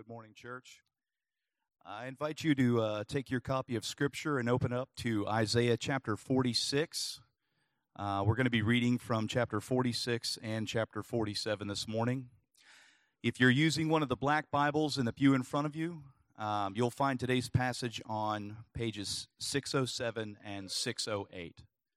Good morning, church. I invite you to take your copy of Scripture and open up to Isaiah chapter 46. We're going to be reading from chapter 46 and chapter 47 this morning. If you're using one of the black Bibles in the pew in front of you, you'll find today's passage on pages 607 and 608.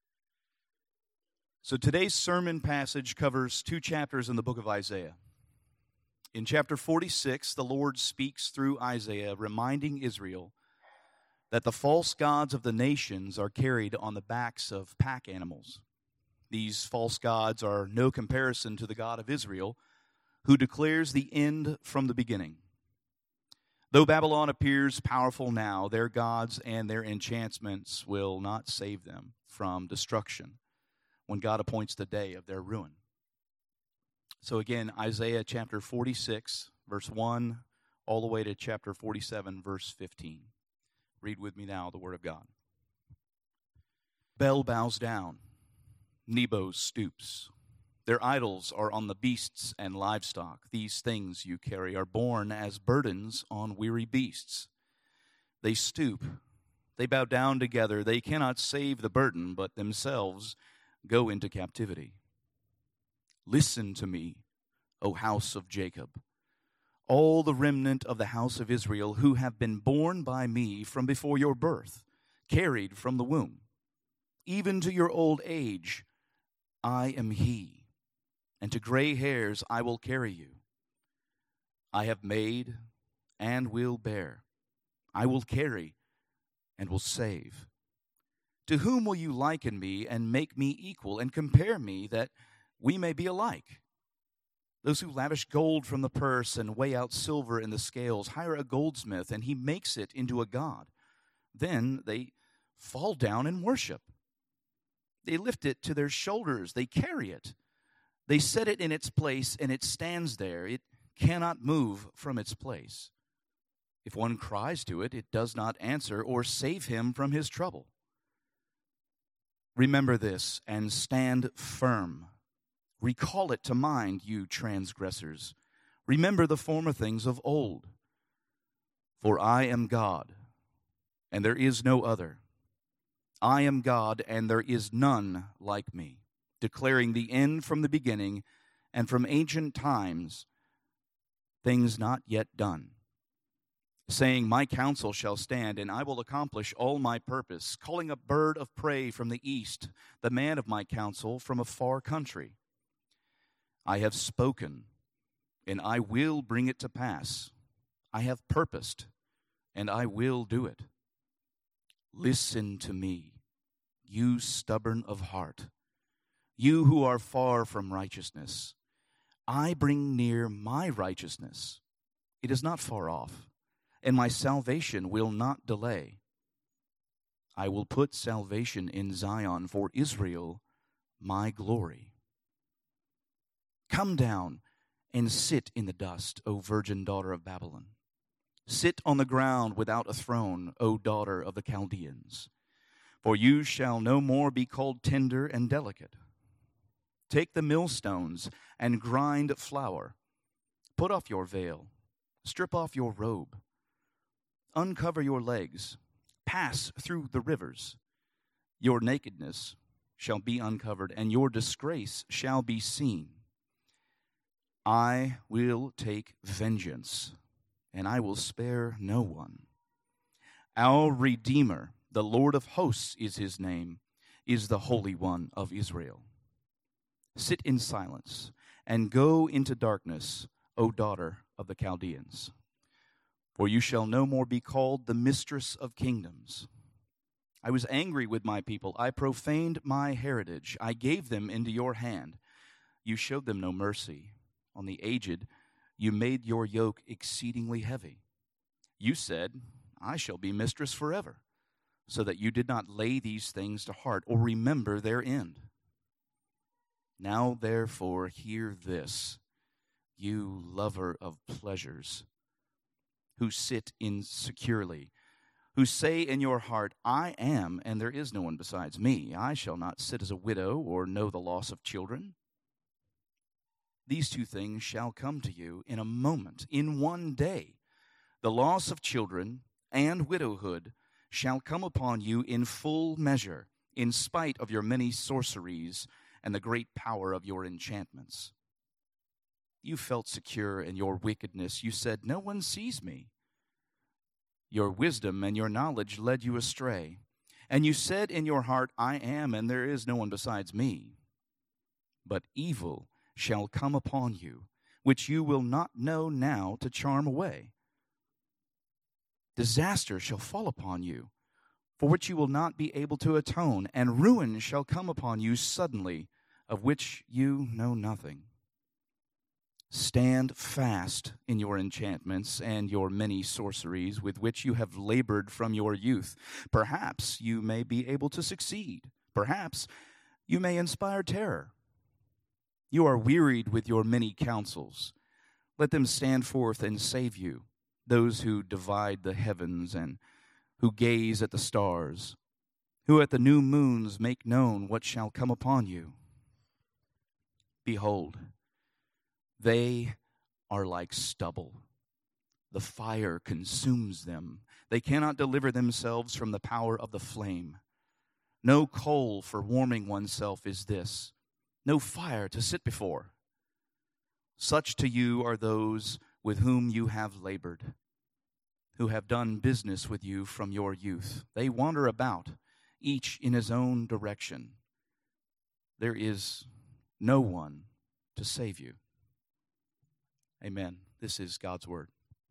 So today's sermon passage covers two chapters in the book of Isaiah. In chapter 46, the Lord speaks through Isaiah, reminding Israel that the false gods of the nations are carried on the backs of pack animals. These false gods are no comparison to the God of Israel, who declares the end from the beginning. Though Babylon appears powerful now, their gods and their enchantments will not save them from destruction when God appoints the day of their ruin. So again, Isaiah chapter 46, verse 1, all the way to chapter 47, verse 15. Read with me now the word of God. Bel bows down, Nebo stoops. Their idols are on the beasts and livestock. These things you carry are borne as burdens on weary beasts. They stoop, they bow down together. They cannot save the burden, but themselves go into captivity. Listen to me, O house of Jacob, all the remnant of the house of Israel who have been born by me from before your birth, carried from the womb. Even to your old age, I am he, and to gray hairs I will carry you. I have made and will bear. I will carry and will save. To whom will you liken me and make me equal and compare me that we may be alike? Those who lavish gold from the purse and weigh out silver in the scales hire a goldsmith, and he makes it into a god. Then they fall down and worship. They lift it to their shoulders. They carry it. They set it in its place, and it stands there. It cannot move from its place. If one cries to it, it does not answer or save him from his trouble. Remember this and stand firm. Recall it to mind, you transgressors. Remember the former things of old. For I am God, and there is no other. I am God, and there is none like me, declaring the end from the beginning, and from ancient times, things not yet done. Saying, my counsel shall stand, and I will accomplish all my purpose, calling a bird of prey from the east, the man of my counsel from a far country. I have spoken, and I will bring it to pass. I have purposed, and I will do it. Listen to me, you stubborn of heart, you who are far from righteousness. I bring near my righteousness. It is not far off, and my salvation will not delay. I will put salvation in Zion for Israel, my glory. Come down and sit in the dust, O virgin daughter of Babylon. Sit on the ground without a throne, O daughter of the Chaldeans. For you shall no more be called tender and delicate. Take the millstones and grind flour. Put off your veil. Strip off your robe. Uncover your legs. Pass through the rivers. Your nakedness shall be uncovered, and your disgrace shall be seen. I will take vengeance, and I will spare no one. Our Redeemer, the Lord of hosts is his name, is the Holy One of Israel. Sit in silence and go into darkness, O daughter of the Chaldeans. For you shall no more be called the mistress of kingdoms. I was angry with my people. I profaned my heritage. I gave them into your hand. You showed them no mercy. On the aged, you made your yoke exceedingly heavy. You said, I shall be mistress forever, so that you did not lay these things to heart or remember their end. Now, therefore, hear this, you lover of pleasures, who sit insecurely, who say in your heart, I am, and there is no one besides me. I shall not sit as a widow or know the loss of children. These two things shall come to you in a moment, in one day. The loss of children and widowhood shall come upon you in full measure, in spite of your many sorceries and the great power of your enchantments. You felt secure in your wickedness. You said, no one sees me. Your wisdom and your knowledge led you astray. And you said in your heart, I am, and there is no one besides me. But evil shall come upon you, which you will not know now to charm away. Disaster shall fall upon you, for which you will not be able to atone, and ruin shall come upon you suddenly, of which you know nothing. Stand fast in your enchantments and your many sorceries with which you have labored from your youth. Perhaps you may be able to succeed. Perhaps you may inspire terror. You are wearied with your many counsels. Let them stand forth and save you, those who divide the heavens and who gaze at the stars, who at the new moons make known what shall come upon you. Behold, they are like stubble. The fire consumes them. They cannot deliver themselves from the power of the flame. No coal for warming oneself is this, no fire to sit before. Such to you are those with whom you have labored, who have done business with you from your youth. They wander about, each in his own direction. There is no one to save you. Amen. This is God's word.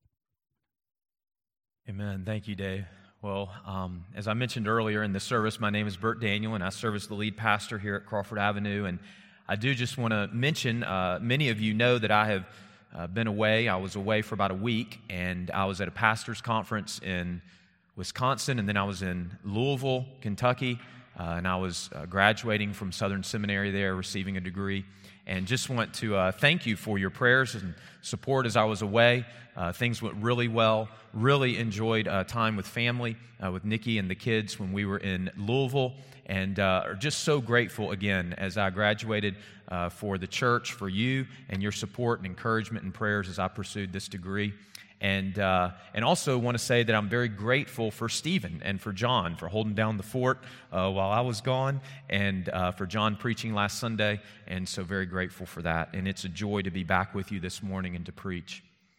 Amen. Thank you, Dave. Well, as I mentioned earlier in the service, my name is Bert Daniel, and I serve as the lead pastor here at Crawford Avenue. And I do just want to mention, many of you know that I have been away. I was away for about a week, and I was at a pastor's conference in Wisconsin, and then I was in Louisville, Kentucky, and I was graduating from Southern Seminary there, receiving a degree. And just want to thank you for your prayers and support as I was away. Things went really well. Really enjoyed time with family, with Nikki and the kids when we were in Louisville. And are just so grateful again as I graduated for the church, for you and your support and encouragement and prayers as I pursued this degree. And also want to say that I'm very grateful for Stephen and for John for holding down the fort while I was gone, and for John preaching last Sunday, and so very grateful for that. And it's a joy to be back with you this morning and to preach.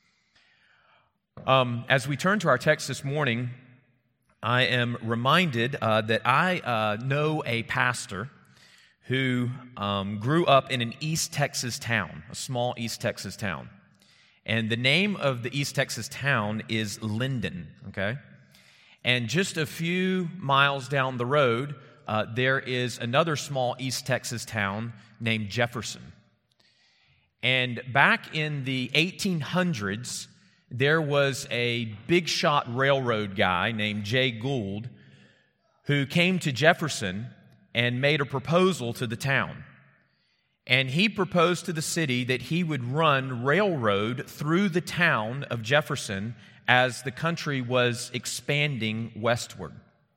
As we turn to our text this morning, I am reminded that I know a pastor who grew up in an East Texas town, a small East Texas town. And the name of the East Texas town is Linden, okay? And just a few miles down the road, there is another small East Texas town named Jefferson. And back in the 1800s, there was a big shot railroad guy named Jay Gould who came to Jefferson and made a proposal to the town. And he proposed to the city that he would run railroad through the town of Jefferson as the country was expanding westward.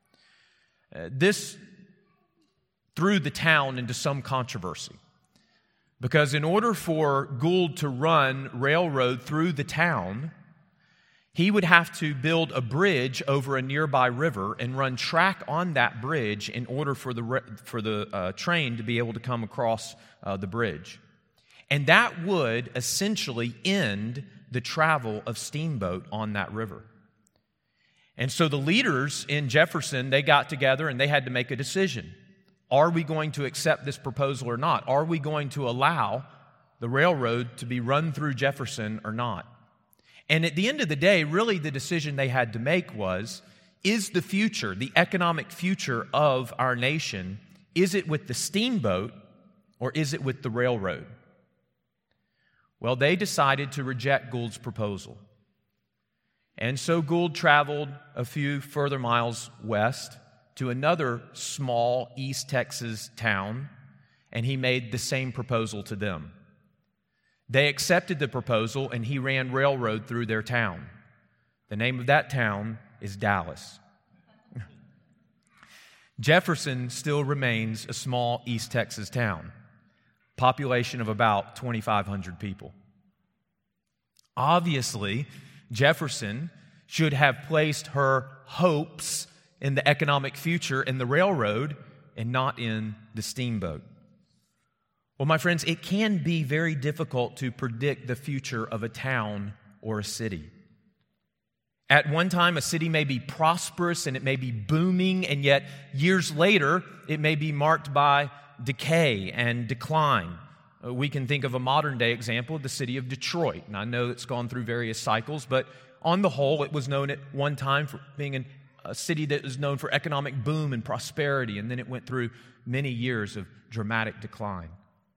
This threw the town into some controversy, because in order for Gould to run railroad through the town, he would have to build a bridge over a nearby river and run track on that bridge in order for the train to be able to come across the bridge. And that would essentially end the travel of steamboat on that river. And so the leaders in Jefferson, they got together and they had to make a decision. Are we going to accept this proposal or not? Are we going to allow the railroad to be run through Jefferson or not? And at the end of the day, really the decision they had to make was, is the future, the economic future of our nation, is it with the steamboat or is it with the railroad? Well, they decided to reject Gould's proposal. And so Gould traveled a few further miles west to another small East Texas town, and he made the same proposal to them. They accepted the proposal, and he ran railroad through their town. The name of that town is Dallas. Jefferson still remains a small East Texas town, population of about 2,500 people. Obviously, Jefferson should have placed her hopes in the economic future in the railroad and not in the steamboat. Well, my friends, it can be very difficult to predict the future of a town or a city. At one time, a city may be prosperous and it may be booming, and yet years later, it may be marked by decay and decline. We can think of a modern-day example, the city of Detroit. And I know it's gone through various cycles, but on the whole, it was known at one time for being a city that was known for economic boom and prosperity, and then it went through many years of dramatic decline.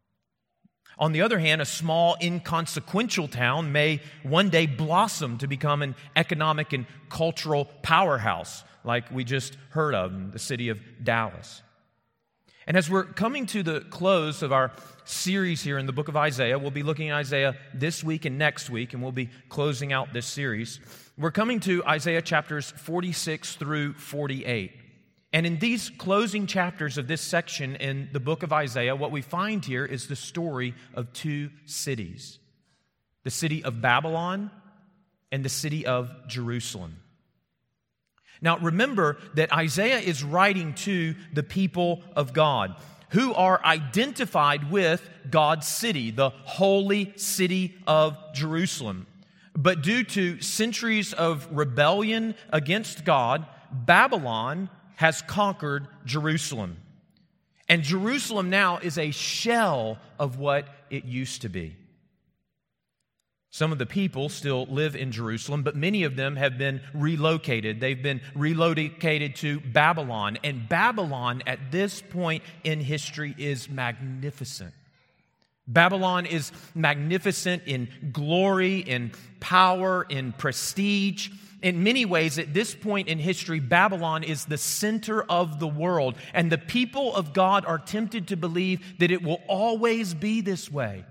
On the other hand, a small, inconsequential town may one day blossom to become an economic and cultural powerhouse, like we just heard of in the city of Dallas. And as we're coming to the close of our series here in the book of Isaiah, we'll be looking at Isaiah this week and next week, and we'll be closing out this series. We're coming to Isaiah chapters 46 through 48. And in these closing chapters of this section in the book of Isaiah, what we find here is the story of two cities, the city of Babylon and the city of Jerusalem. Now, remember that Isaiah is writing to the people of God who are identified with God's city, the holy city of Jerusalem. But due to centuries of rebellion against God, Babylon has conquered Jerusalem. And Jerusalem now is a shell of what it used to be. Some of the people still live in Jerusalem, but many of them have been relocated. They've been relocated to Babylon. And Babylon, at this point in history, is magnificent. Babylon is magnificent in glory, in power, in prestige. In many ways, at this point in history, Babylon is the center of the world. And the people of God are tempted to believe that it will always be this way.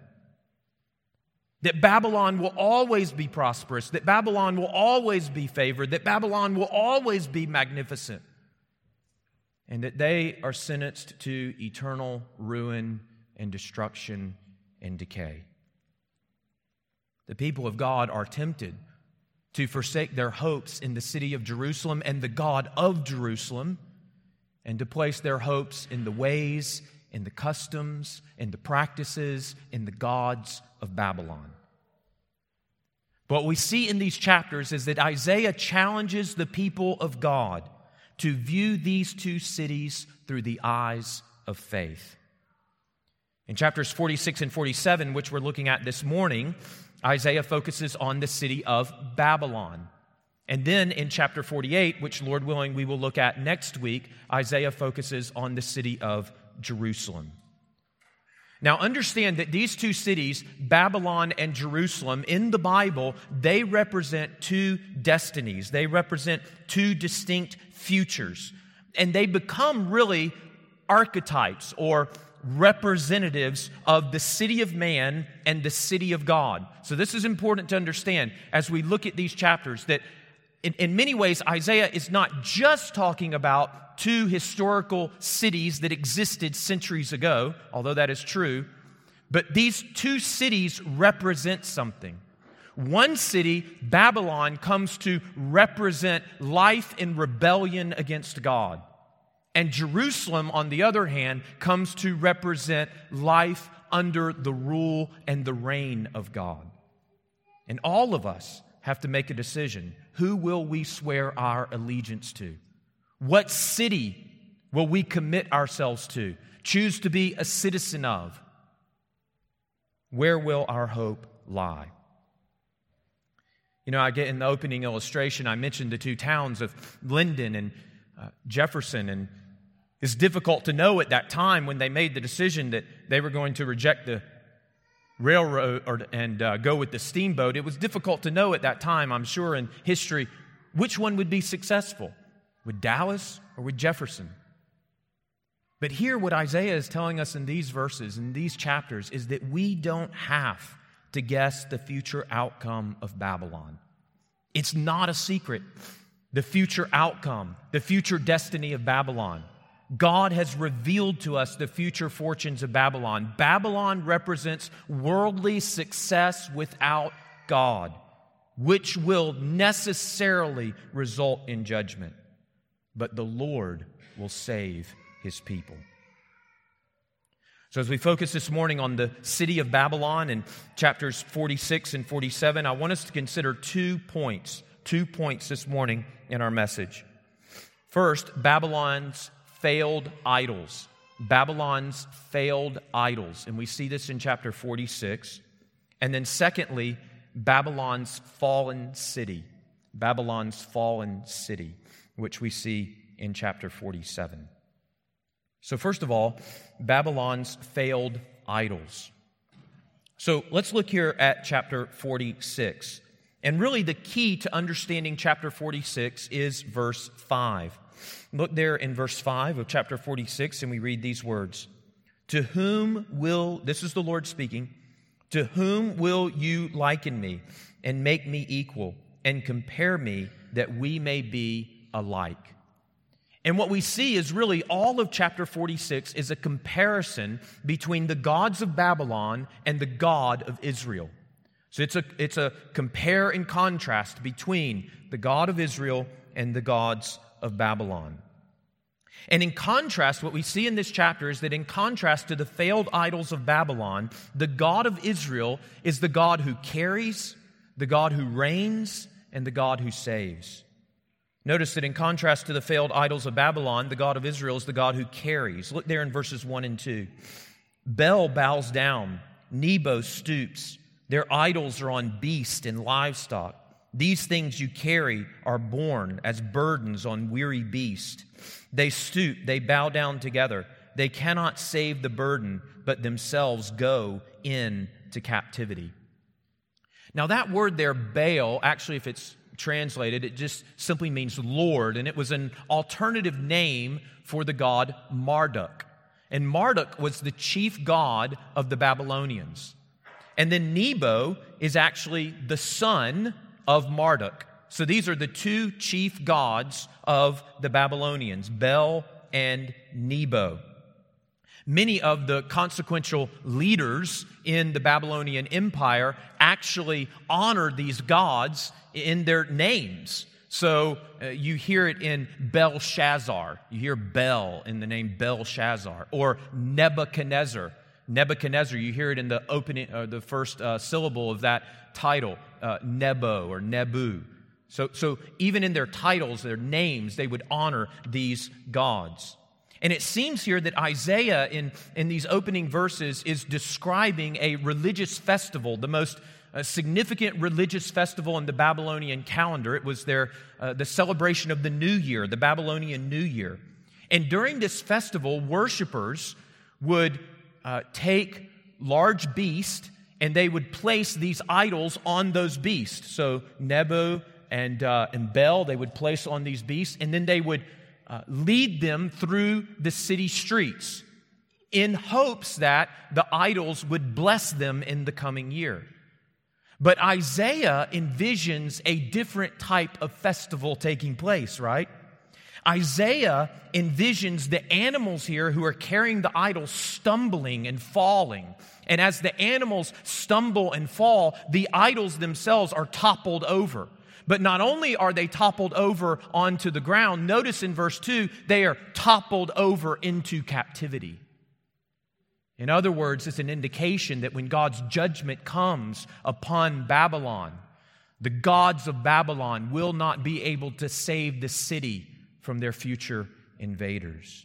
That Babylon will always be prosperous, that Babylon will always be favored, that Babylon will always be magnificent, and that they are sentenced to eternal ruin and destruction and decay. The people of God are tempted to forsake their hopes in the city of Jerusalem and the God of Jerusalem, and to place their hopes in the ways, in the customs, in the practices, in the gods of Babylon. But what we see in these chapters is that Isaiah challenges the people of God to view these two cities through the eyes of faith. In chapters 46 and 47, which we're looking at this morning, Isaiah focuses on the city of Babylon. And then in chapter 48, which Lord willing we will look at next week, Isaiah focuses on the city of Jerusalem. Now understand that these two cities, Babylon and Jerusalem, in the Bible, they represent two destinies. They represent two distinct futures. And they become really archetypes or representatives of the city of man and the city of God. So this is important to understand as we look at these chapters, that in many ways Isaiah is not just talking about two historical cities that existed centuries ago, although that is true, but these two cities represent something. One city, Babylon, comes to represent life in rebellion against God. And Jerusalem, on the other hand, comes to represent life under the rule and the reign of God. And all of us have to make a decision. Who will we swear our allegiance to? What city will we commit ourselves to, choose to be a citizen of? Where will our hope lie? You know, I get in the opening illustration, I mentioned the two towns of Linden and Jefferson, and it's difficult to know at that time when they made the decision that they were going to reject the railroad and go with the steamboat. It was difficult to know at that time, I'm sure, in history, which one would be successful. With Dallas or with Jefferson? But here what Isaiah is telling us in these verses, in these chapters, is that we don't have to guess the future outcome of Babylon. It's not a secret. The future outcome, the future destiny of Babylon. God has revealed to us the future fortunes of Babylon. Babylon represents worldly success without God. which will necessarily result in judgment. But the Lord will save His people. So as we focus this morning on the city of Babylon in chapters 46 and 47, I want us to consider 2 points this morning in our message. First, Babylon's failed idols. Babylon's failed idols. And we see this in chapter 46. And then secondly, Babylon's fallen city. Babylon's fallen city, which we see in chapter 47. So first of all, Babylon's failed idols. So let's look here at chapter 46. And really the key to understanding chapter 46 is verse 5. Look there in verse 5 of chapter 46, and we read these words. To whom will, this is the Lord speaking, to whom will you liken me and make me equal and compare me that we may be alike? And what we see is really all of chapter 46 is a comparison between the gods of Babylon and the God of Israel. So it's a compare and contrast between the God of Israel and the gods of Babylon. And in contrast, what we see in this chapter is that in contrast to the failed idols of Babylon, the God of Israel is the God who carries, the God who reigns, and the God who saves. Notice that in contrast to the failed idols of Babylon, the God of Israel is the God who carries. Look there in verses 1 and 2. Bel bows down, Nebo stoops. Their idols are on beast and livestock. These things you carry are borne as burdens on weary beast. They stoop, they bow down together. They cannot save the burden, but themselves go into captivity. Now that word there, Baal, actually if it's translated, it just simply means Lord, and it was an alternative name for the god Marduk. And Marduk was the chief god of the Babylonians. And then Nebo is actually the son of Marduk. So these are the two chief gods of the Babylonians, Bel and Nebo. Many of the consequential leaders in the Babylonian Empire actually honored these gods in their names. So you hear it in Belshazzar. You hear Bel in the name Belshazzar. Or Nebuchadnezzar. Nebuchadnezzar, you hear it in the opening, the first syllable of that title, Nebo or Nebu. So even in their titles, their names, they would honor these gods. And it seems here that Isaiah, in these opening verses, is describing a religious festival, the most significant religious festival in the Babylonian calendar. It was the celebration of the New Year, the Babylonian New Year. And during this festival, worshipers would take large beasts and they would place these idols on those beasts. So Nebo and Bel, they would place on these beasts, and then they would lead them through the city streets in hopes that the idols would bless them in the coming year. But Isaiah envisions a different type of festival taking place, right? Isaiah envisions the animals here who are carrying the idols stumbling and falling. And as the animals stumble and fall, the idols themselves are toppled over. But not only are they toppled over onto the ground, notice in verse 2, they are toppled over into captivity. In other words, it's an indication that when God's judgment comes upon Babylon, the gods of Babylon will not be able to save the city from their future invaders.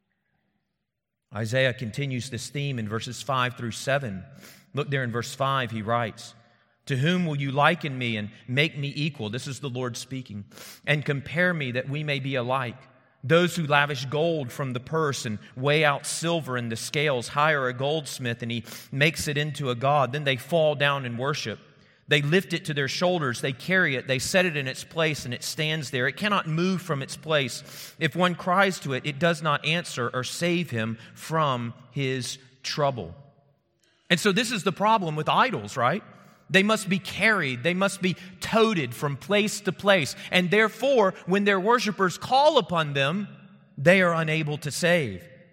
Isaiah continues this theme in verses 5 through 7. Look there in verse 5, he writes, "To whom will you liken me and make me equal?" This is the Lord speaking. "And compare me that we may be alike. Those who lavish gold from the purse and weigh out silver in the scales hire a goldsmith and he makes it into a god. Then they fall down and worship. They lift it to their shoulders, they carry it, they set it in its place, and it stands there. It cannot move from its place. If one cries to it, it does not answer or save him from his trouble." And so this is the problem with idols, right? They must be carried, they must be toted from place to place. And therefore, when their worshipers call upon them, they are unable to save.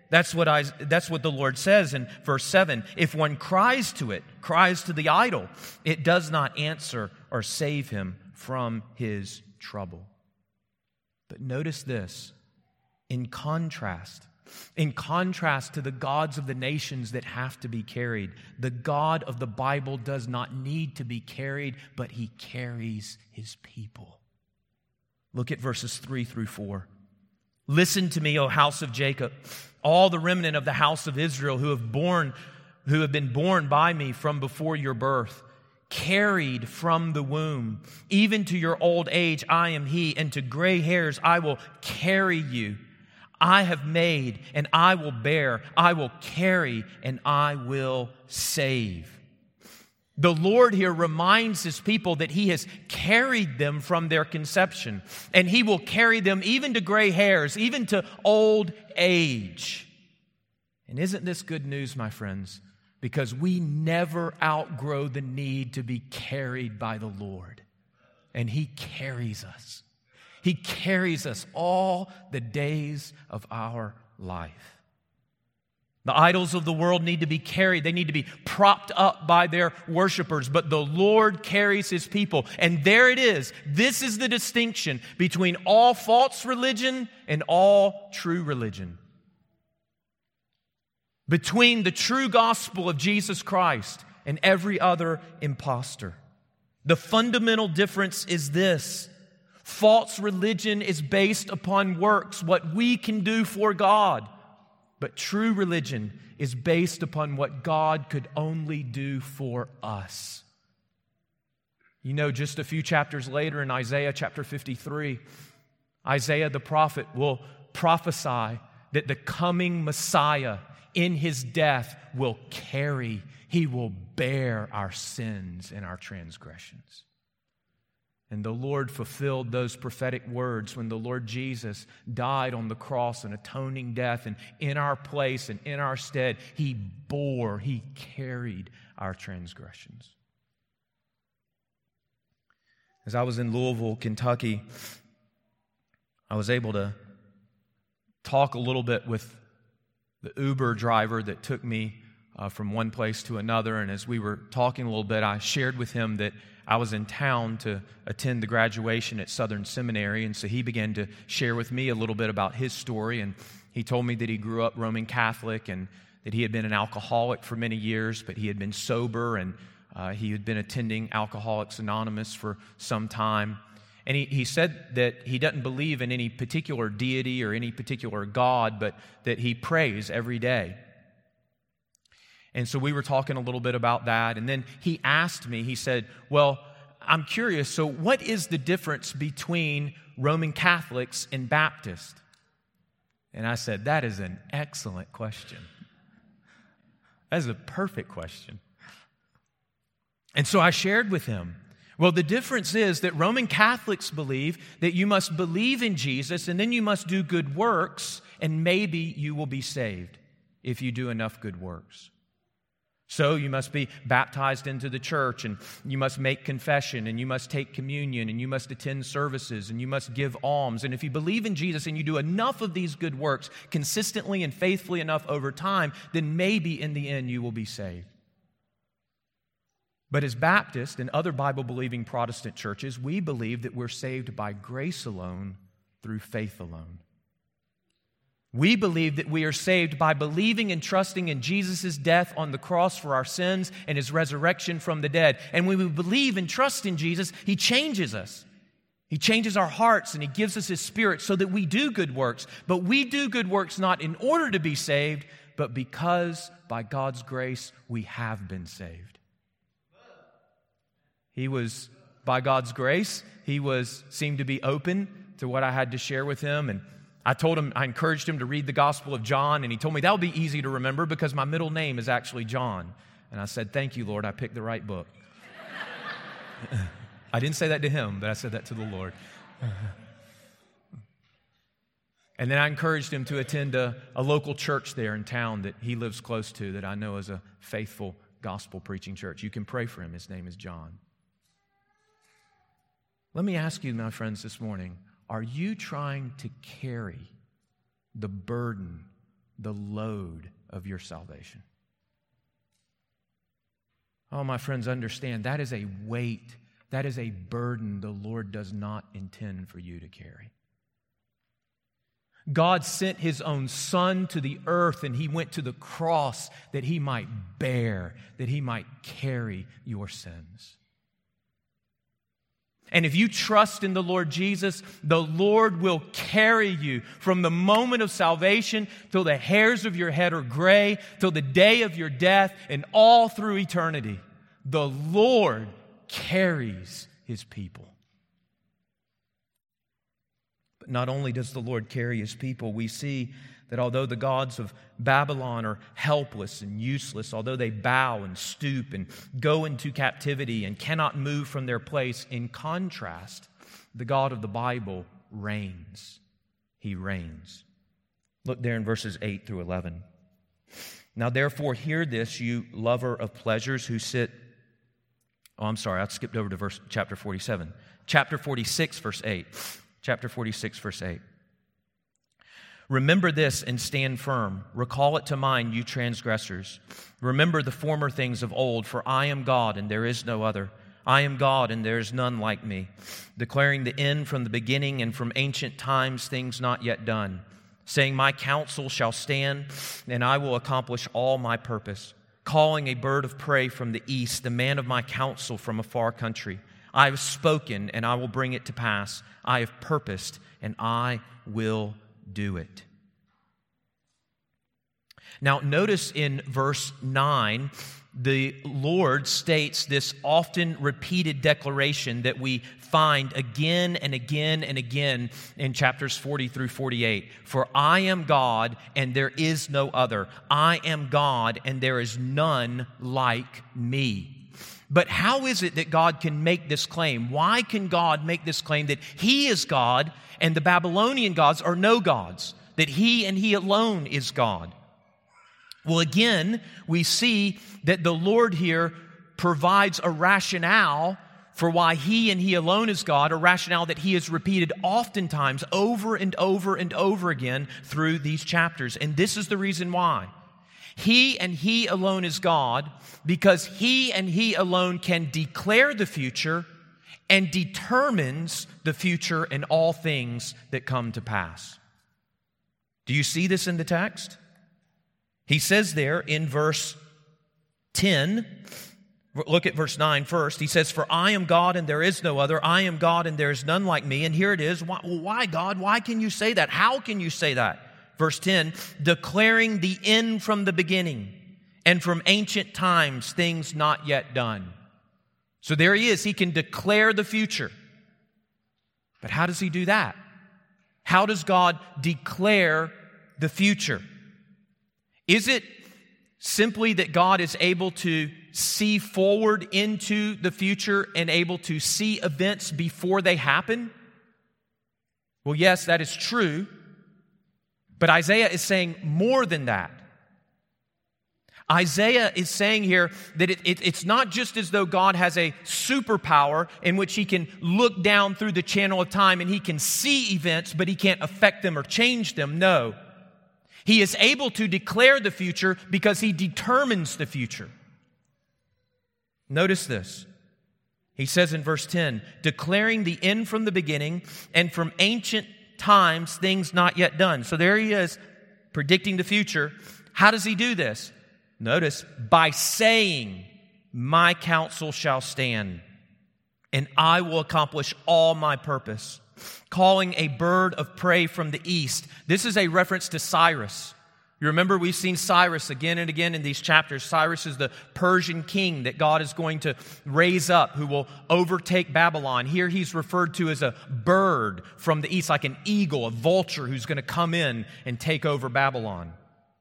That's what the Lord says in verse 7. If one cries to the idol, it does not answer or save him from his trouble. But notice this, in contrast to the gods of the nations that have to be carried, the God of the Bible does not need to be carried, but He carries His people. Look at verses 3 through 4. Listen to me, O house of Jacob, all the remnant of the house of Israel who have been born by me from before your birth, carried from the womb. Even to your old age I am He, and to gray hairs I will carry you. I have made, and I will bear. I will carry, and I will save. The Lord here reminds His people that He has carried them from their conception, and He will carry them even to gray hairs, even to old age. And isn't this good news, my friends? Because we never outgrow the need to be carried by the Lord. And He carries us. He carries us all the days of our life. The idols of the world need to be carried. They need to be propped up by their worshipers. But the Lord carries His people. And there it is. This is the distinction between all false religion and all true religion. Between the true gospel of Jesus Christ and every other impostor. The fundamental difference is this. False religion is based upon works, what we can do for God. But true religion is based upon what God could only do for us. You know, just a few chapters later in Isaiah chapter 53, Isaiah the prophet will prophesy that the coming Messiah in His death will carry, He will bear our sins and our transgressions. And the Lord fulfilled those prophetic words when the Lord Jesus died on the cross, an atoning death, and in our place and in our stead, He carried our transgressions. As I was in Louisville, Kentucky, I was able to talk a little bit with the Uber driver that took me from one place to another. And as we were talking a little bit, I shared with him that I was in town to attend the graduation at Southern Seminary, and so he began to share with me a little bit about his story, and he told me that he grew up Roman Catholic and that he had been an alcoholic for many years, but he had been sober, and he had been attending Alcoholics Anonymous for some time. And he said that he doesn't believe in any particular deity or any particular God, but that he prays every day. And so we were talking a little bit about that. And then he asked me, he said, well, I'm curious, so what is the difference between Roman Catholics and Baptists? And I said, that is an excellent question. That is a perfect question. And so I shared with him, well, the difference is that Roman Catholics believe that you must believe in Jesus and then you must do good works and maybe you will be saved if you do enough good works. So you must be baptized into the church, and you must make confession, and you must take communion, and you must attend services, and you must give alms. And if you believe in Jesus and you do enough of these good works consistently and faithfully enough over time, then maybe in the end you will be saved. But as Baptists and other Bible-believing Protestant churches, we believe that we're saved by grace alone through faith alone. We believe that we are saved by believing and trusting in Jesus' death on the cross for our sins and His resurrection from the dead. And when we believe and trust in Jesus, He changes us. He changes our hearts and He gives us His Spirit so that we do good works. But we do good works not in order to be saved, but because by God's grace we have been saved. By God's grace, he seemed to be open to what I had to share with him, and I encouraged him to read the Gospel of John, and he told me that would be easy to remember because my middle name is actually John. And I said, thank you, Lord, I picked the right book. I didn't say that to him, but I said that to the Lord. And then I encouraged him to attend a local church there in town that he lives close to that I know is a faithful gospel-preaching church. You can pray for him. His name is John. Let me ask you, my friends, this morning, are you trying to carry the burden, the load of your salvation. Oh, my friends, understand that is a weight, that is a burden the Lord does not intend for you to carry. God sent His own Son to the earth, and He went to the cross that He might bear, that He might carry your sins. And if you trust in the Lord Jesus, the Lord will carry you from the moment of salvation till the hairs of your head are gray, till the day of your death, and all through eternity. The Lord carries His people. But not only does the Lord carry His people, we see that although the gods of Babylon are helpless and useless, although they bow and stoop and go into captivity and cannot move from their place, in contrast, the God of the Bible reigns. He reigns. Look there in verses 8 through 11. Now therefore hear this, you lover of pleasures who sit... Oh, I'm sorry, I skipped over to chapter 47. Chapter 46, verse 8. Chapter 46, verse 8. Remember this and stand firm. Recall it to mind, you transgressors. Remember the former things of old, for I am God and there is no other. I am God and there is none like me, declaring the end from the beginning and from ancient times things not yet done, saying, my counsel shall stand and I will accomplish all my purpose, calling a bird of prey from the east, the man of my counsel from a far country. I have spoken and I will bring it to pass. I have purposed and I will do it. Now, notice in verse 9, the Lord states this often repeated declaration that we find again and again and again in chapters 40 through 48. For I am God and there is no other. I am God and there is none like me. But how is it that God can make this claim? Why can God make this claim that He is God and the Babylonian gods are no gods? That He and He alone is God? Well, again, we see that the Lord here provides a rationale for why He and He alone is God, a rationale that He has repeated oftentimes over and over and over again through these chapters. And this is the reason why. He and He alone is God because He and He alone can declare the future and determines the future and all things that come to pass. Do you see this in the text? He says there in verse 10, look at verse 9 first. He says, for I am God and there is no other. I am God and there is none like me. And here it is. Why, God? Why can you say that? How can you say that? Verse 10, declaring the end from the beginning and from ancient times things not yet done. So there He is. He can declare the future. But how does He do that? How does God declare the future? Is it simply that God is able to see forward into the future and able to see events before they happen? Well, yes, that is true. But Isaiah is saying more than that. Isaiah is saying here that it's not just as though God has a superpower in which He can look down through the channel of time and He can see events, but He can't affect them or change them. No. He is able to declare the future because He determines the future. Notice this. He says in verse 10, declaring the end from the beginning and from ancient times things not yet done. So there He is, predicting the future. How does He do this? Notice, by saying, my counsel shall stand, and I will accomplish all my purpose. Calling a bird of prey from the east. This is a reference to Cyrus. You remember we've seen Cyrus again and again in these chapters. Cyrus is the Persian king that God is going to raise up who will overtake Babylon. Here he's referred to as a bird from the east, like an eagle, a vulture who's going to come in and take over Babylon.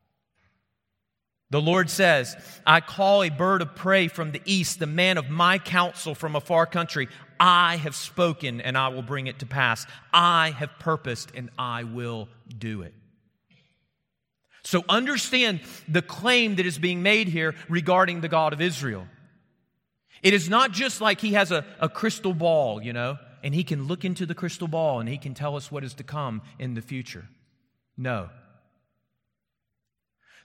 The Lord says, I call a bird of prey from the east, the man of my counsel from a far country. I have spoken and I will bring it to pass. I have purposed and I will do it. So understand the claim that is being made here regarding the God of Israel. It is not just like He has a crystal ball, and He can look into the crystal ball and He can tell us what is to come in the future. No.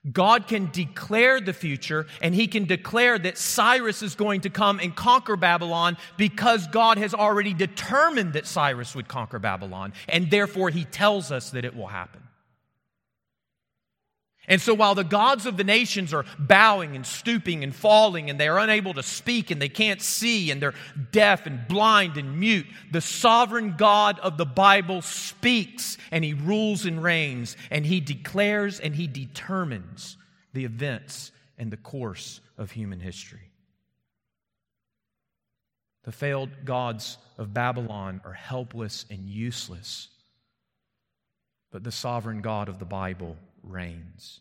God can declare the future, and He can declare that Cyrus is going to come and conquer Babylon because God has already determined that Cyrus would conquer Babylon, and therefore He tells us that it will happen. And so while the gods of the nations are bowing and stooping and falling, and they are unable to speak and they can't see and they're deaf and blind and mute, the sovereign God of the Bible speaks and He rules and reigns, and He declares and He determines the events and the course of human history. The failed gods of Babylon are helpless and useless, but the sovereign God of the Bible reigns.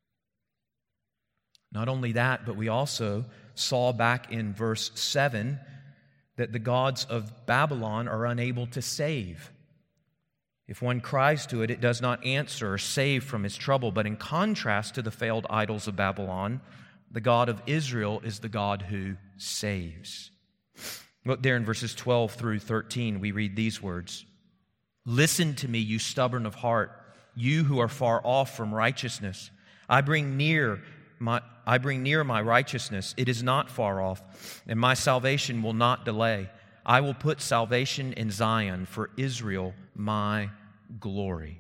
Not only that, but we also saw back in verse 7 that the gods of Babylon are unable to save. If one cries to it, it does not answer or save from his trouble. But in contrast to the failed idols of Babylon, the God of Israel is the God who saves. Look there in verses 12 through 13, we read these words. Listen to me, you stubborn of heart, you who are far off from righteousness. I bring near my righteousness. It is not far off, and my salvation will not delay. I will put salvation in Zion, for Israel my glory.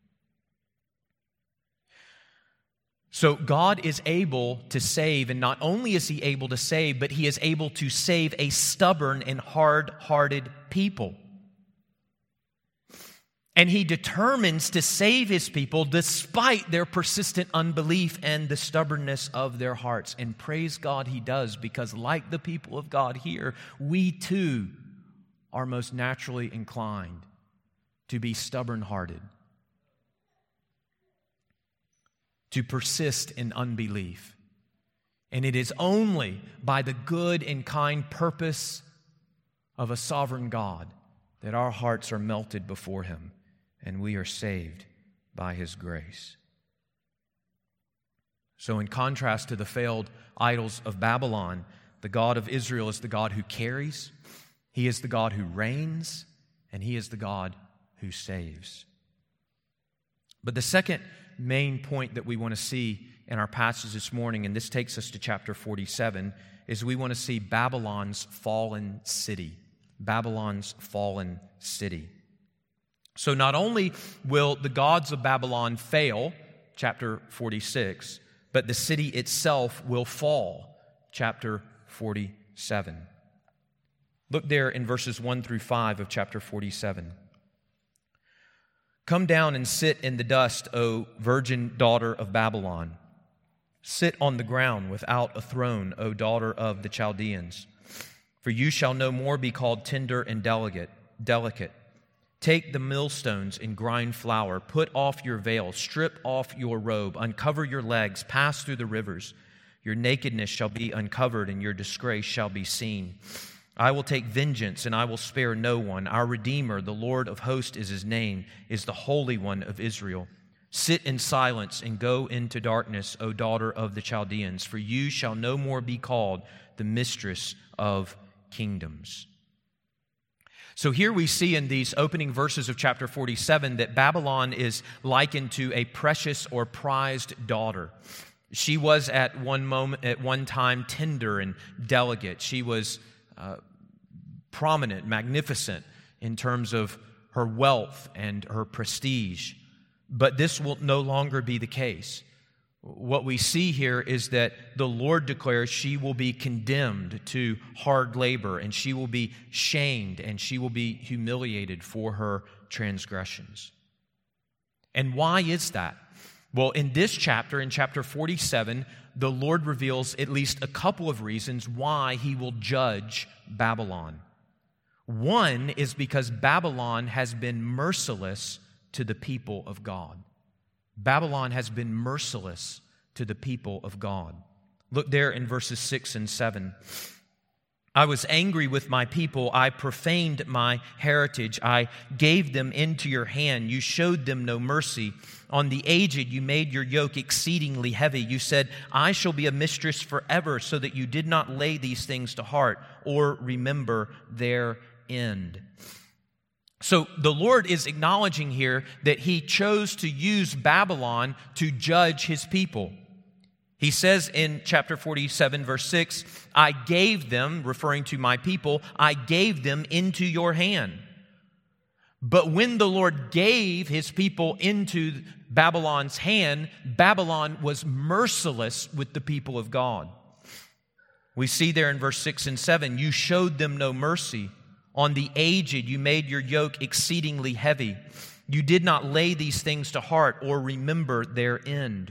So God is able to save, and not only is He able to save, but He is able to save a stubborn and hard-hearted people. And He determines to save His people despite their persistent unbelief and the stubbornness of their hearts. And praise God He does, because like the people of God here, we too are most naturally inclined to be stubborn-hearted, to persist in unbelief. And it is only by the good and kind purpose of a sovereign God that our hearts are melted before Him, and we are saved by His grace. So in contrast to the failed idols of Babylon, the God of Israel is the God who carries, He is the God who reigns, and He is the God who saves. But the second main point that we want to see in our passage this morning, and this takes us to chapter 47, is we want to see Babylon's fallen city. Babylon's fallen city. So not only will the gods of Babylon fail, chapter 46, but the city itself will fall, chapter 47. Look there in verses 1 through 5 of chapter 47. Come down and sit in the dust, O virgin daughter of Babylon. Sit on the ground without a throne, O daughter of the Chaldeans. For you shall no more be called tender and delicate. Take the millstones and grind flour. Put off your veil. Strip off your robe. Uncover your legs. Pass through the rivers. Your nakedness shall be uncovered, and your disgrace shall be seen. I will take vengeance, and I will spare no one. Our Redeemer, the Lord of hosts is His name, is the Holy One of Israel. Sit in silence and go into darkness, O daughter of the Chaldeans, for you shall no more be called the mistress of kingdoms. So here we see in these opening verses of chapter 47 that Babylon is likened to a precious or prized daughter. She was at one time tender and delicate. She was prominent, magnificent in terms of her wealth and her prestige. But this will no longer be the case. What we see here is that the Lord declares she will be condemned to hard labor, and she will be shamed, and she will be humiliated for her transgressions. And why is that? Well, in this chapter, in chapter 47, the Lord reveals at least a couple of reasons why He will judge Babylon. One is because Babylon has been merciless to the people of God. Babylon has been merciless to the people of God. Look there in verses 6 and 7. I was angry with my people. I profaned my heritage. I gave them into your hand. You showed them no mercy. On the aged you made your yoke exceedingly heavy. You said, I shall be a mistress forever, so that you did not lay these things to heart or remember their end. So the Lord is acknowledging here that He chose to use Babylon to judge His people. He says in chapter 47, verse 6, I gave them, referring to my people, I gave them into your hand. But when the Lord gave his people into Babylon's hand, Babylon was merciless with the people of God. We see there in verse 6 and 7, you showed them no mercy. On the aged you made your yoke exceedingly heavy. You did not lay these things to heart or remember their end.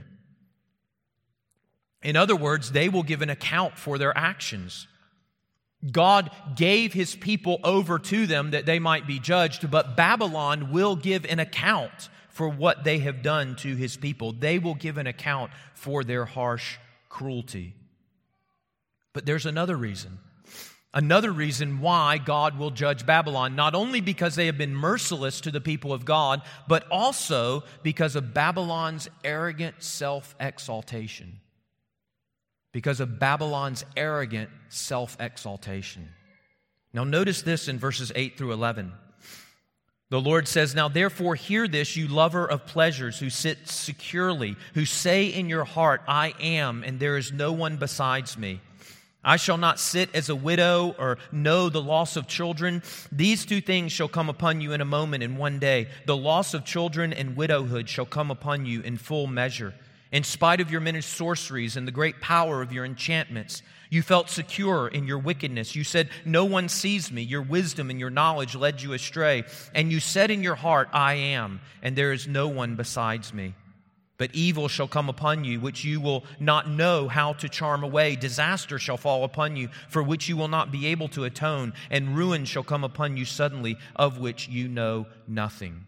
In other words, they will give an account for their actions. God gave his people over to them that they might be judged, but Babylon will give an account for what they have done to his people. They will give an account for their harsh cruelty. But there's another reason why God will judge Babylon, not only because they have been merciless to the people of God, but also because of Babylon's arrogant self-exaltation. Because of Babylon's arrogant self-exaltation. Now notice this in verses 8 through 11. The Lord says, now therefore hear this, you lover of pleasures who sit securely, who say in your heart, I am, and there is no one besides me. I shall not sit as a widow or know the loss of children. These two things shall come upon you in a moment, in one day. The loss of children and widowhood shall come upon you in full measure. In spite of your many sorceries and the great power of your enchantments, you felt secure in your wickedness. You said, no one sees me. Your wisdom and your knowledge led you astray. And you said in your heart, I am, and there is no one besides me. But evil shall come upon you, which you will not know how to charm away. Disaster shall fall upon you, for which you will not be able to atone. And ruin shall come upon you suddenly, of which you know nothing.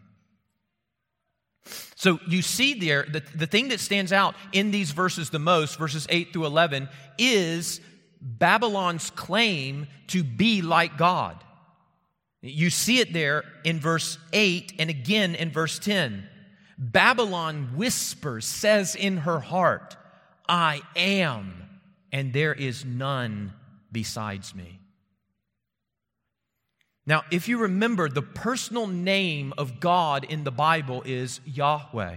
So you see there, the thing that stands out in these verses the most, verses 8 through 11, is Babylon's claim to be like God. You see it there in verse 8 and again in verse 10. Babylon whispers, says in her heart, I am, and there is none besides me. Now, if you remember, the personal name of God in the Bible is Yahweh.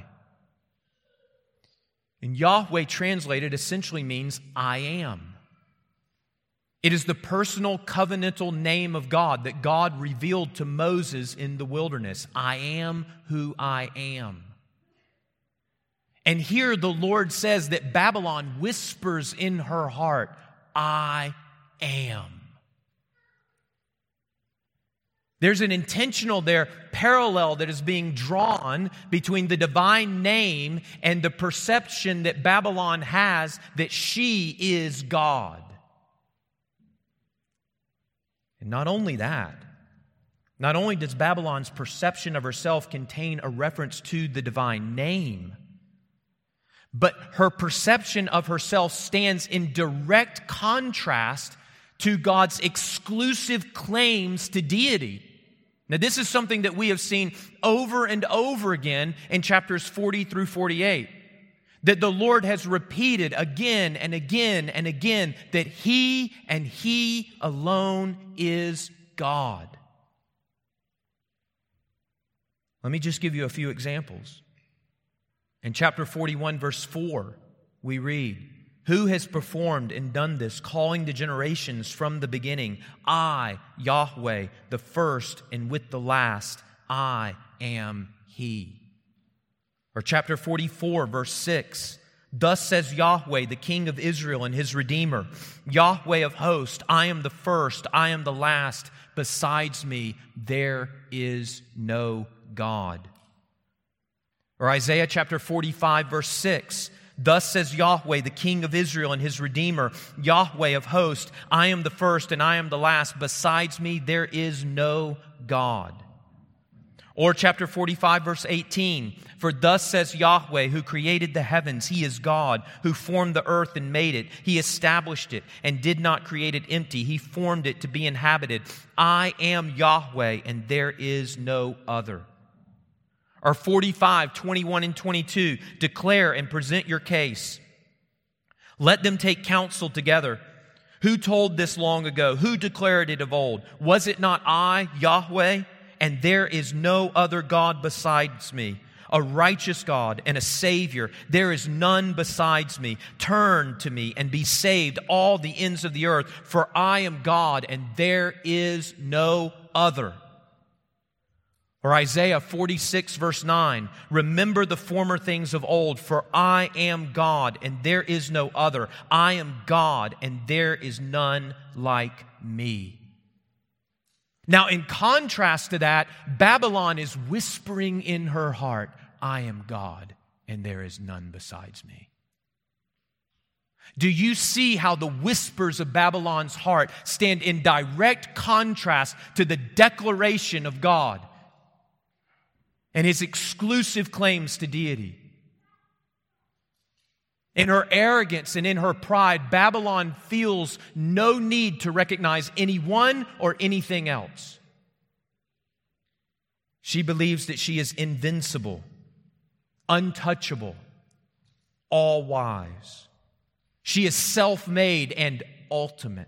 And Yahweh translated essentially means I am. It is the personal covenantal name of God that God revealed to Moses in the wilderness. I am who I am. And here the Lord says that Babylon whispers in her heart, I am. There's an intentional parallel that is being drawn between the divine name and the perception that Babylon has that she is God. And not only that, not only does Babylon's perception of herself contain a reference to the divine name, but her perception of herself stands in direct contrast to God's exclusive claims to deity. Now, this is something that we have seen over and over again in chapters 40 through 48. That the Lord has repeated again and again and again that He and He alone is God. Let me just give you a few examples. In chapter 41, verse 4, we read, who has performed and done this, calling the generations from the beginning? I, Yahweh, the first and with the last, I am He. Or chapter 44, verse 6, thus says Yahweh, the King of Israel and His Redeemer, Yahweh of hosts, I am the first, I am the last, besides me there is no God. Or Isaiah chapter 45, verse 6, thus says Yahweh, the King of Israel and His Redeemer, Yahweh of hosts, I am the first and I am the last. Besides me, there is no God. Or chapter 45, verse 18, for thus says Yahweh, who created the heavens, He is God, who formed the earth and made it. He established it and did not create it empty. He formed it to be inhabited. I am Yahweh, and there is no other. Or 45, 21 and 22, declare and present your case. Let them take counsel together. Who told this long ago? Who declared it of old? Was it not I, Yahweh? And there is no other God besides me. a righteous God, and a Savior. There is none besides me. Turn to me and be saved, all the ends of the earth, for I am God, and there is no other. Or Isaiah 46, verse 9, remember the former things of old, for I am God, and there is no other. I am God, and there is none like me. Now, in contrast to that, Babylon is whispering in her heart, I am God, and there is none besides me. Do you see how the whispers of Babylon's heart stand in direct contrast to the declaration of God and His exclusive claims to deity? In her arrogance and in her pride, Babylon feels no need to recognize anyone or anything else. She believes that she is invincible, untouchable, all-wise. She is self-made and ultimate.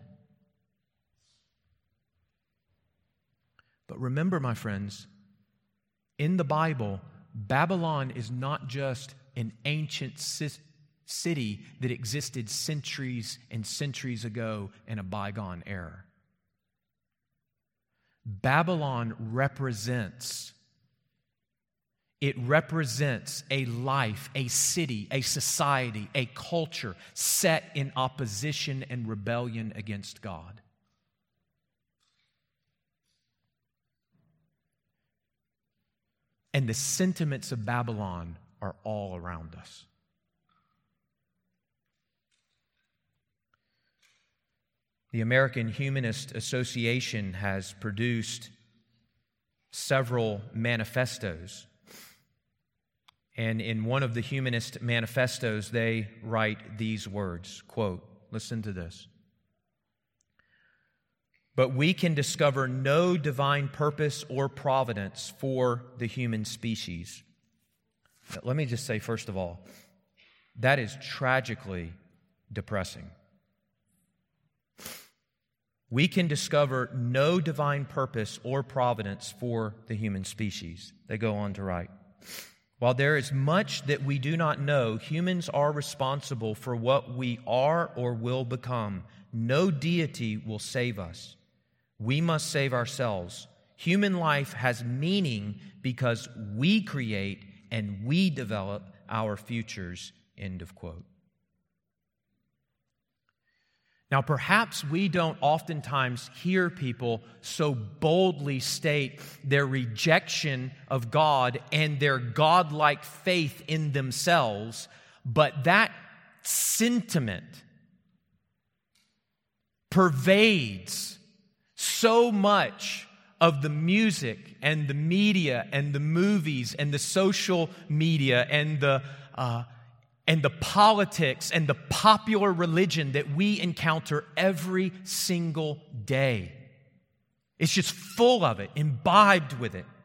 But remember, my friends, in the Bible, Babylon is not just an ancient city that existed centuries and centuries ago in a bygone era. Babylon represents a life, a city, a society, a culture set in opposition and rebellion against God. And the sentiments of Babylon are all around us. The American Humanist Association has produced several manifestos. And in one of the humanist manifestos, they write these words, quote, listen to this. But we can discover no divine purpose or providence for the human species. Let me just say, first of all, that is tragically depressing. We can discover no divine purpose or providence for the human species. They go on to write, while there is much that we do not know, humans are responsible for what we are or will become. No deity will save us. We must save ourselves. Human life has meaning because we create and we develop our futures. End of quote. Now, perhaps we don't oftentimes hear people so boldly state their rejection of God and their godlike faith in themselves, but that sentiment pervades so much of the music and the media and the movies and the social media and the politics and the popular religion that we encounter every single day. It's just full of it, imbibed with it.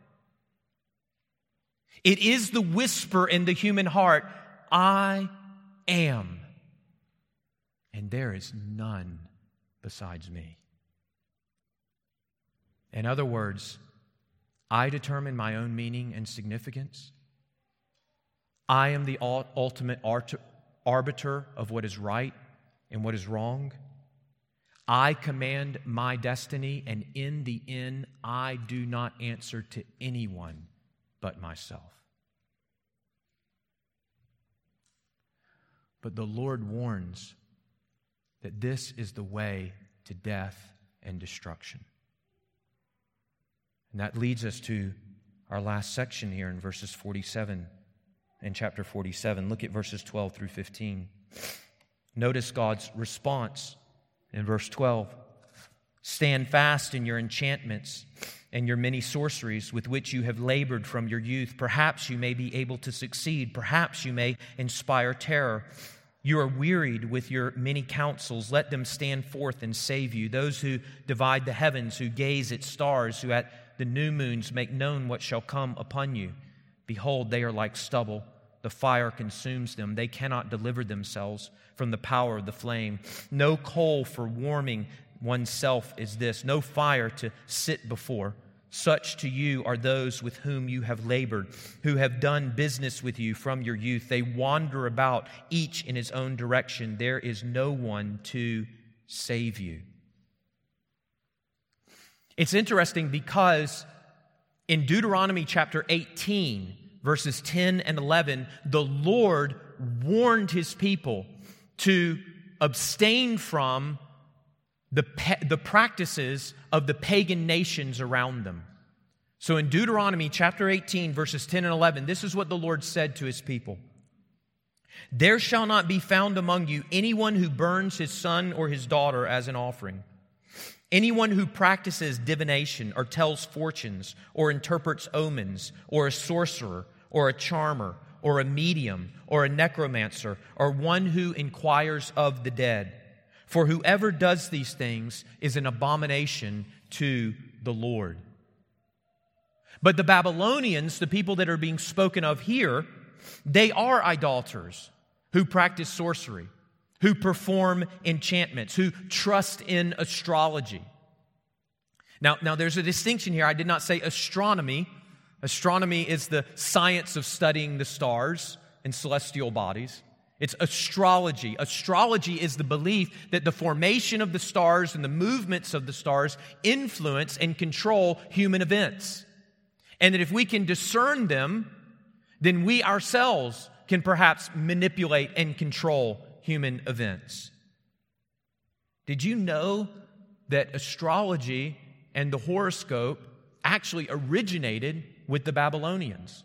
It is the whisper in the human heart, I am, and there is none besides me. In other words, I determine my own meaning and significance. I am the ultimate arbiter of what is right and what is wrong. I command my destiny, and in the end, I do not answer to anyone but myself. But the Lord warns that this is the way to death and destruction. And that leads us to our last section here in verses 47. In chapter 47, look at verses 12 through 15. Notice God's response in verse 12. Stand fast in your enchantments and your many sorceries with which you have labored from your youth. Perhaps you may be able to succeed. Perhaps you may inspire terror. You are wearied with your many counsels. Let them stand forth and save you. Those who divide the heavens, who gaze at stars, who at the new moons make known what shall come upon you. Behold, they are like stubble. The fire consumes them. They cannot deliver themselves from the power of the flame. No coal for warming oneself is this, no fire to sit before. Such to you are those with whom you have labored, who have done business with you from your youth. They wander about, each in his own direction. There is no one to save you. It's interesting because in Deuteronomy chapter 18, verses 10 and 11, the Lord warned his people to abstain from the practices of the pagan nations around them. So in Deuteronomy chapter 18, verses 10 and 11, this is what the Lord said to his people. There shall not be found among you anyone who burns his son or his daughter as an offering, anyone who practices divination or tells fortunes or interprets omens, or a sorcerer or a charmer or a medium or a necromancer or one who inquires of the dead. For whoever does these things is an abomination to the Lord. But the Babylonians, the people that are being spoken of here, they are idolaters who practice sorcery, who perform enchantments, who trust in astrology. Now there's a distinction here. I did not say astronomy. Astronomy is the science of studying the stars and celestial bodies. It's astrology. Astrology is the belief that the formation of the stars and the movements of the stars influence and control human events. And that if we can discern them, then we ourselves can perhaps manipulate and control human events. Did you know that astrology and the horoscope actually originated with the Babylonians?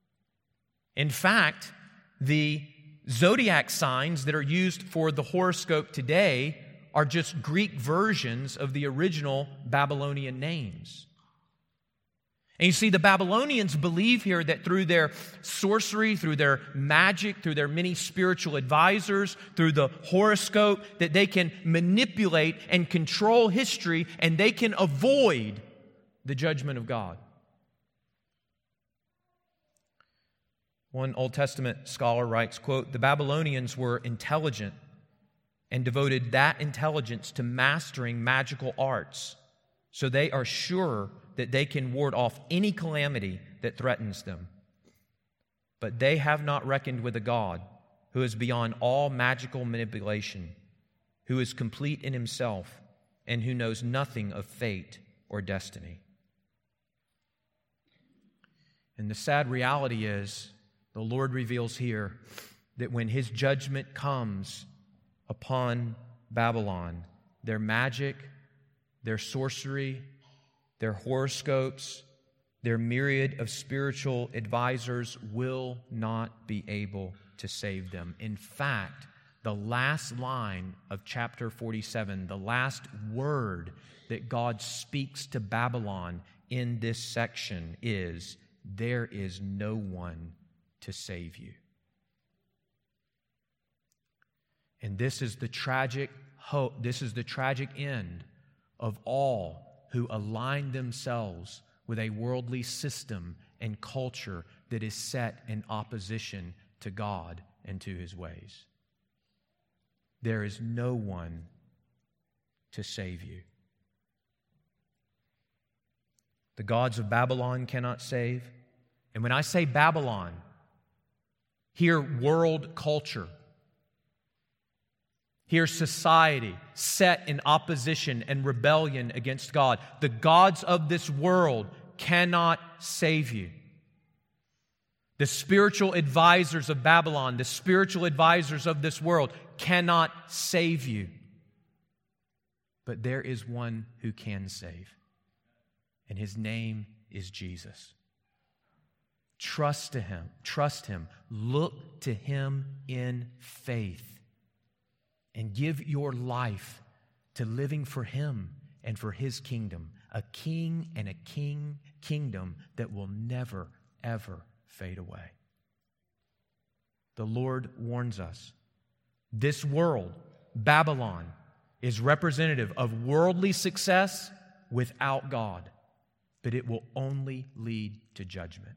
In fact, the zodiac signs that are used for the horoscope today are just Greek versions of the original Babylonian names. And you see, the Babylonians believe here that through their sorcery, through their magic, through their many spiritual advisors, through the horoscope, that they can manipulate and control history, and they can avoid the judgment of God. One Old Testament scholar writes, quote, "The Babylonians were intelligent and devoted that intelligence to mastering magical arts, so they are sure that they can ward off any calamity that threatens them. But they have not reckoned with a God who is beyond all magical manipulation, who is complete in himself, and who knows nothing of fate or destiny." And the sad reality is, the Lord reveals here that when his judgment comes upon Babylon, their magic, their sorcery, their horoscopes, their myriad of spiritual advisors will not be able to save them. In fact, the last line of chapter 47, the last word that God speaks to Babylon in this section is, "There is no one to save you." And this is the tragic hope, this is the tragic end of all who align themselves with a worldly system and culture that is set in opposition to God and to his ways. There is no one to save you. The gods of Babylon cannot save. And when I say Babylon, hear world culture. Hear society set in opposition and rebellion against God. The gods of this world cannot save you. The spiritual advisors of Babylon, the spiritual advisors of this world cannot save you. But there is one who can save, and his name is Jesus. Trust him, look to him in faith, and give your life to living for him and for his kingdom, a king and a kingdom that will never, ever fade away. The Lord warns us. This world, Babylon, is representative of worldly success without God, but it will only lead to judgment.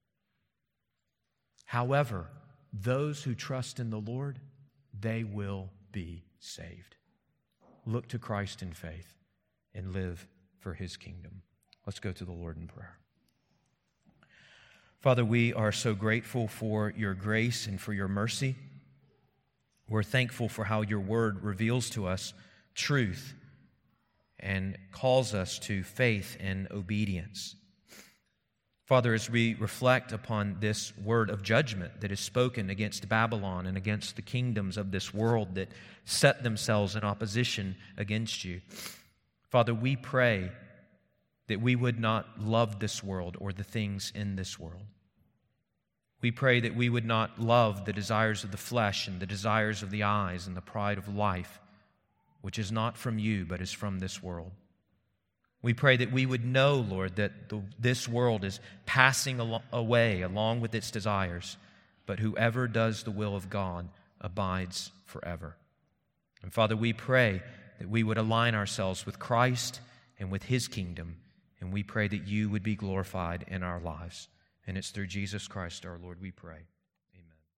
However, those who trust in the Lord, they will be saved. Look to Christ in faith and live for his kingdom. Let's go to the Lord in prayer. Father, we are so grateful for your grace and for your mercy. We're thankful for how your word reveals to us truth and calls us to faith and obedience. Father, as we reflect upon this word of judgment that is spoken against Babylon and against the kingdoms of this world that set themselves in opposition against you, Father, we pray that we would not love this world or the things in this world. We pray that we would not love the desires of the flesh and the desires of the eyes and the pride of life, which is not from you but is from this world. We pray that we would know, Lord, that this world is passing away along with its desires, but whoever does the will of God abides forever. And Father, we pray that we would align ourselves with Christ and with His kingdom, and we pray that you would be glorified in our lives. And it's through Jesus Christ our Lord we pray.